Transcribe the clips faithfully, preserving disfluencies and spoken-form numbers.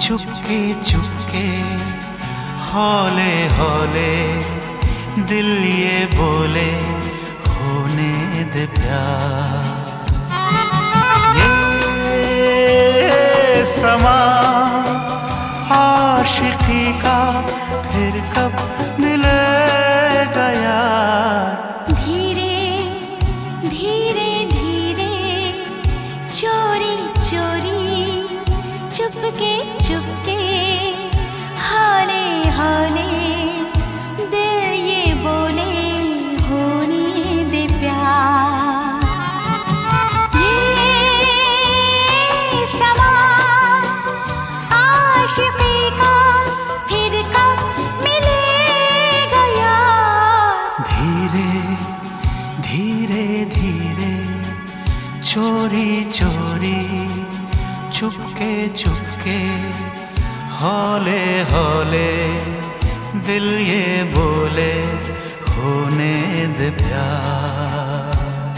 चुपके चुपके हौले हौले दिल ये बोले होने दे प्यार। ये समा आशिकी का फिर कब मिलेगा यार। धीरे धीरे धीरे चोरी चोरी चुपके चुपके हौले हौले दिल ये बोले होने दे प्यार। ये समा आशिकी का फिर कब मिलेगा यार। धीरे धीरे धीरे चोरी चोरी चुपके चुपके हौले हौले दिल ये बोले होने दे प्यार।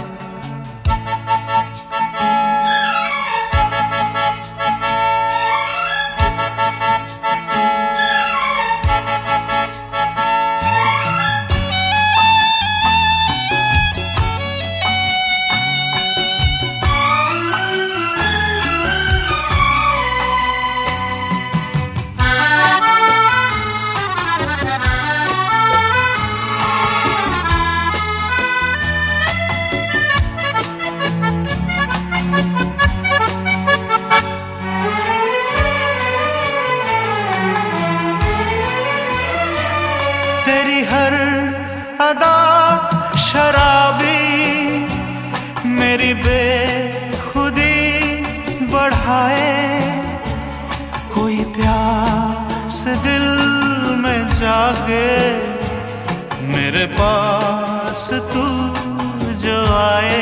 तेरी हर अदा शराबी मेरी बेखुदी बढ़ाए। कोई प्यास दिल में जागे मेरे पास तू जो आए।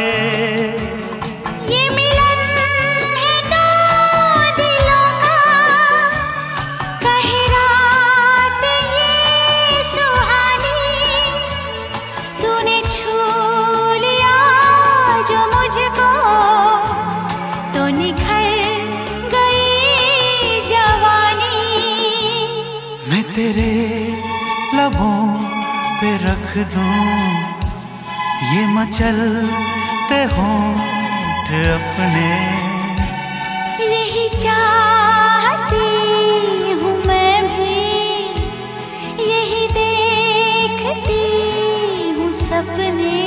मैं तेरे लबों पे रख दूं ये मचलते होंठ अपने। यही चाहती हूँ मैं भी यही देखती हूँ सपने।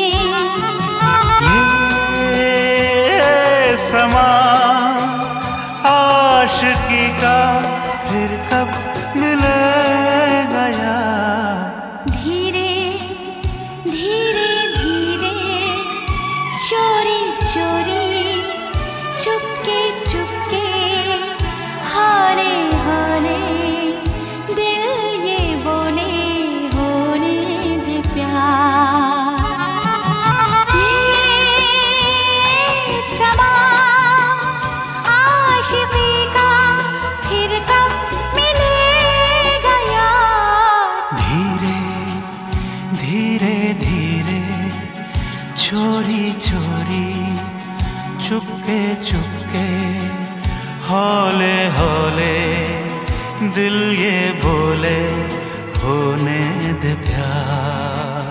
ये समा आशिकी का फिर कब मिलेगा यार। धीरे धीरे धीरे चोरी चोरी चुपके चुपके हौले हौले दिल ये बोले होने दे प्यार। ये समा आशिकी का फिर कब मिलेगा यार। धीरे धीरे धीरे चोरी चोरी चुपके चुपके हौले हौले दिल ये बोले होने दे प्यार।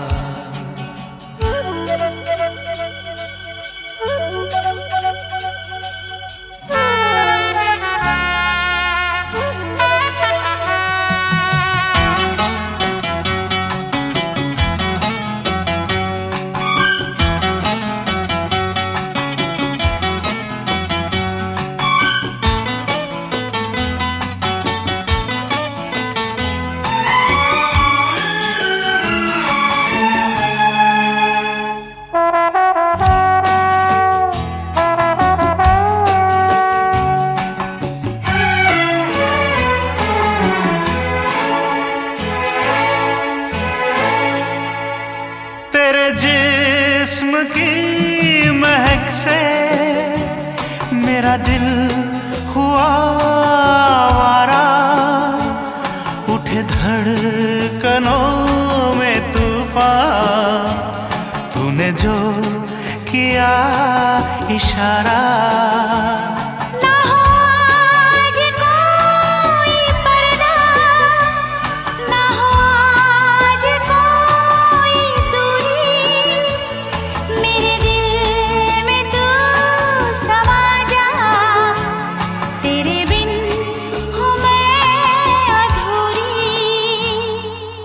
जिस्म की महक से मेरा दिल हुआ आवारा। उठे धड़कनों में तूफान तूने जो किया इशारा। ना हो आज कोई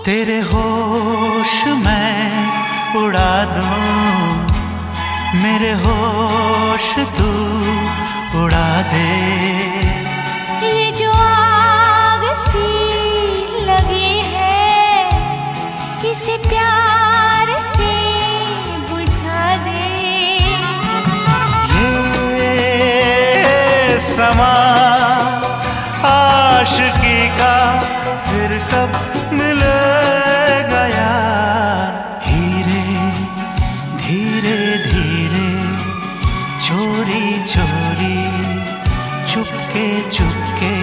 तेरे होश मैं उड़ा दूं, मेरे होश तू उड़ा दे। ये जो आग सी लगी है, इसे प्यार से बुझा दे। ये समा आशिकी का फिर कब मिलेगा यार। धीरे धीरे धीरे, चोरी चोरी, चुपके चुपके